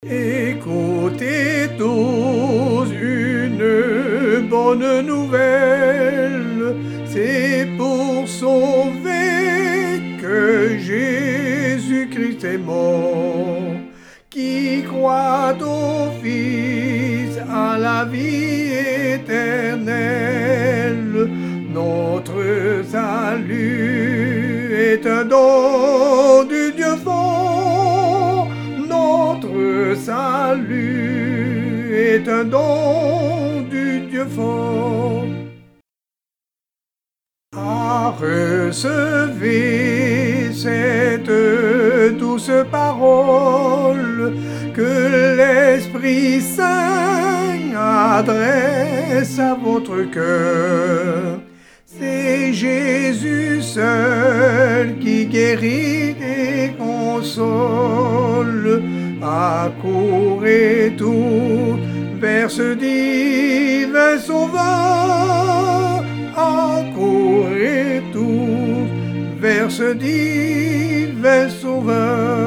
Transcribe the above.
Écoutez tous une bonne nouvelle, c'est pour sauver que Jésus-Christ est mort. Qui croit au Fils a la vie éternelle. Notre salut est un don du Dieu fort. Notre salut est un don du Dieu fort. Ah, recevez cette douce parole que l'Esprit Saint adresse à votre cœur. C'est Jésus seul qui guérit et console. Accourez tous vers ce divin Sauveur. Accourez tous vers ce divin Sauveur.